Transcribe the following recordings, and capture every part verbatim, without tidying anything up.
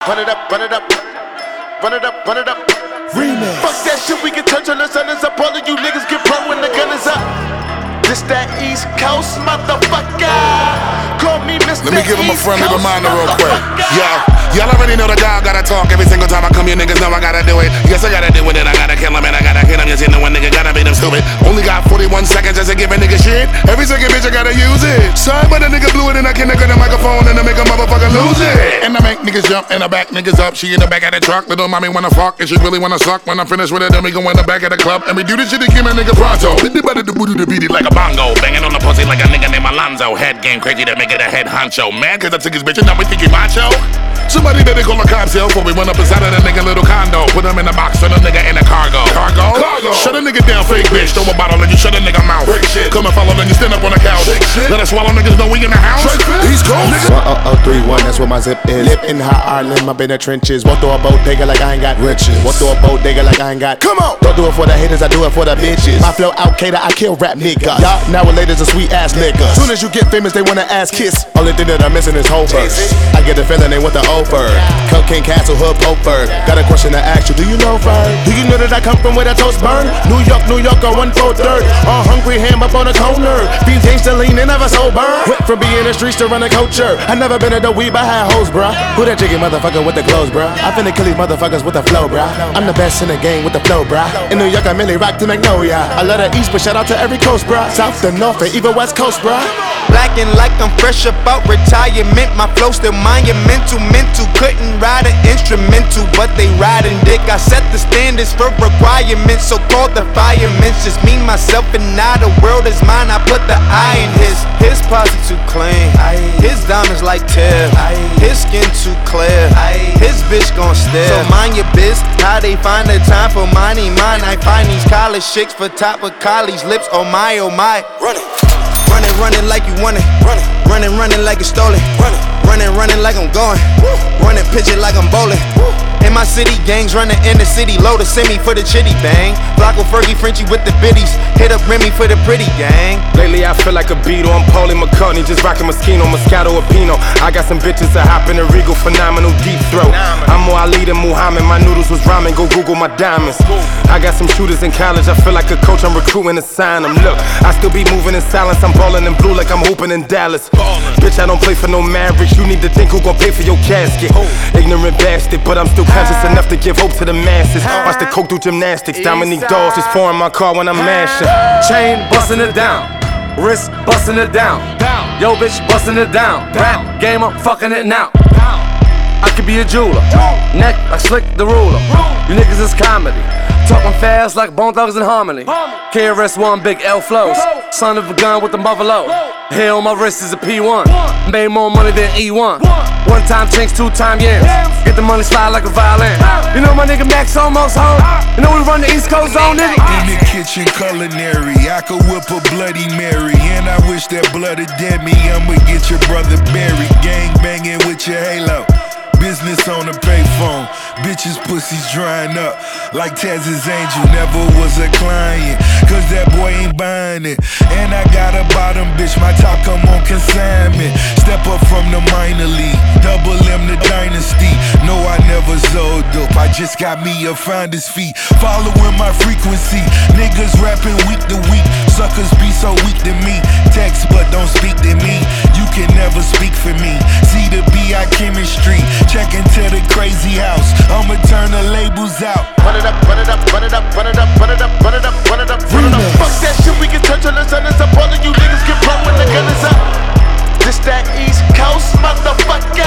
Run it up, run it up, run it up, run it up. Remix. Fuck that shit, we can touch on the sun is up. All of you niggas get pro when the gun is up. This that East Coast motherfucker. Call me Mister Let me give him a East friendly Coast reminder real quick. motherfucker. Yo, y'all already know the dog gotta talk every single time I come. You niggas know I gotta do it. Yes, I gotta do it, and I gotta kill him, and I gotta kill him. Yes, you know one nigga gotta beat him stupid. Only got forty-one seconds just to give a nigga shit. Every second bitch I gotta use it. Sorry, but a nigga blew it, and I can't get the microphone, and I make a motherfucker lose it. And I make niggas jump, and I back niggas up. She in the back of the truck, little mommy wanna fuck, and she really wanna suck. When I'm finished with it, then we go in the back of the club, and we do this shit to give my nigga pronto. Hit the better to booty to beat it like a bongo, banging on the pussy like a nigga named Alonzo. Head game crazy to make it a head honcho. Mad cause I took his bitch and now we think he macho. Somebody better call a cop cell before we run up inside of the nigga little condo. Put him in the box, turn a nigga in a cargo. Cargo? Cargo. Shut a nigga down, fake bitch. Throw a bottle and you shut a nigga mouth. Come and follow, then you stand up on the couch. Let us swallow niggas know we in the house. He's cold. one oh oh three one, that's where my zip is. Live in hot Ireland, up in the trenches. Won't throw a bodega like I ain't got riches. Won't throw a bodega like I ain't got. Come on! Don't do it for the haters, I do it for the bitches. My flow out cater, I kill rap niggas. Y'all nowadays are sweet ass niggas. Soon as you get famous, they wanna ass kiss. Only thing that I'm missing is whole verse. I get the feeling they want the over. Cocaine Castle, Hood, Poper. Got a question to ask you, do you know Fern? Do you know that I come from where the toast burn? New York, New York, on one four third. All hungry, ham up on the corner. Fiends change to lean, they never sober. Went from being in the streets to run a culture. I never been at the weed, but I had hoes, bruh. Who that chicken motherfucker with the clothes, bruh? I finna kill these motherfuckers with the flow, bruh. I'm the best in the game with the flow, bruh. In New York, I merely rock to Magnolia. I love the East, but shout out to every coast, bruh. South to North, and even West Coast, bruh. Black and like I'm fresh about retirement. My flow still monumental, mental. Couldn't ride an instrumental, but they riding dick. I set the standards for requirements, so called the firemen. Just me, myself, and now the world is mine. I put the eye in his. His posse too clean. His diamonds like tear. His skin too clear. His bitch gon' stare. So mind your biz. How they find the time for money? Mine. I find these college chicks for top of college lips. Oh my, oh my. Run it. Running, running like you want it. Running, running, running like it's stolen. Running, running, running like I'm going. Running, pitch it like I'm bowling. In my city, gangs running in the city. Load a semi for the chitty bang. Flocko, Fergie, Frenchie with the biddies. Hit up Remy for the pretty gang. Lately I feel like a Beatle. I'm Paulie McCartney, just rocking Moschino, Moscato, or Pinot. I got some bitches that hop in a Regal, phenomenal deep throat. I'm more Ali than Muhammad. My noodles was ramen. Go Google my diamonds. I got some shooters in college. I feel like a coach. I'm recruiting to sign them. Look, I still be moving in silence. I'm ballin' in blue like I'm hooping in Dallas. Bitch, I don't play for no Mavericks. You need to think who gon' pay for your casket. Ignorant bastard, but I'm still conscious enough to give hope to the masses. Watch the coke do gymnastics. Dominique Dawes just pouring my car when I'm mashing. Chain bustin' it down, wrist bustin' it down. Yo bitch bustin' it down. Rap game, I'm fucking it now. I could be a jeweler, neck like Slick the Ruler. You niggas is comedy, talking fast like Bone Thugs and Harmony. K R S One, big L flows, son of a gun with the mother low. Hair on my wrist is a P one, made more money than E one. One time chinks, two time yams. Get the money slide like a violin. You know my nigga Max almost home. You know we run the East Coast zone, nigga. In the kitchen culinary, I could whip a Bloody Mary. And I wish that blood had dead me. I'ma get your brother buried. Gang banging with your halo. Business on the payphone, bitches pussies drying up like Taz's angel. Never was a client, cause that boy ain't buying it. And I got a bottom bitch, my top come on consignment. Step up from the minor league, double M the dynasty. No, I never sold dope, I just got me a finder's fee. Following my frequency, niggas rapping week to week. Suckers be so weak to me, text but don't speak to me. You can never speak for me, see the B I chemistry. Check into the crazy house, I'ma turn the labels out. Run it up, run it up, run it up, run it up, run it up, run it up, run it up, run it up. Fuck that shit, we can touch on the sun is up. All of you niggas get pro when the gun is up. This that East Coast motherfucker.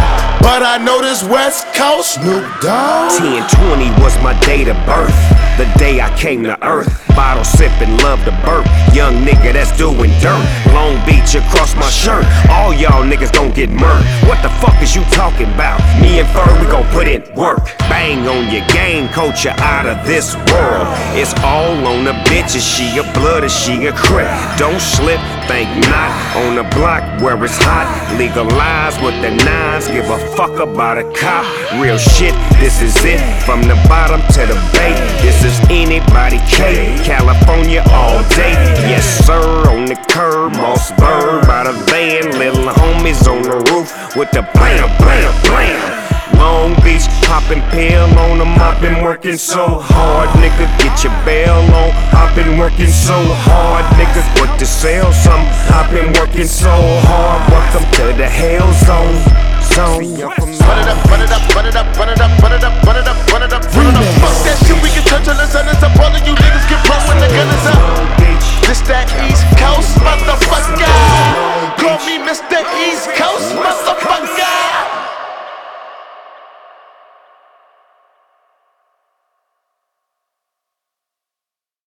But I know this West Coast, Snoop Dogg. ten twenty was my date of birth, the day I came to earth. Bottle sipping, love to burp. Young nigga that's doing dirt. Long Beach across my shirt. All y'all niggas gon' get murked. What the fuck is you talking about? Me and Fur, we gon' put in work. Bang on your game, coach, you out of this world. It's all on the bitches. She a blood or she a crip. Don't slip, think not. On the block where it's hot. Legalize with the nines. Give a fuck about a cop. Real shit, this is it. From the bottom to the bay. This is anybody K. California all day. Yes sir, on the curb. Mossberg by the van. Little homies on the roof with the blam, blam, blam. Long Beach, poppin' pill on them. I've been working so hard, nigga. Get your bail on. I've been working so hard, niggas. What to sell some? I've been working so hard. Welcome to the hell zone. Zone. Run it up, run it up, run it up, run it up, run it up, run it up, run it up, run it up. Fuck that shit, we can touch on the sun. It's up, all of you niggas get broke when the gun is up. This that East Coast motherfucker. Call me Mister East Coast motherfucker.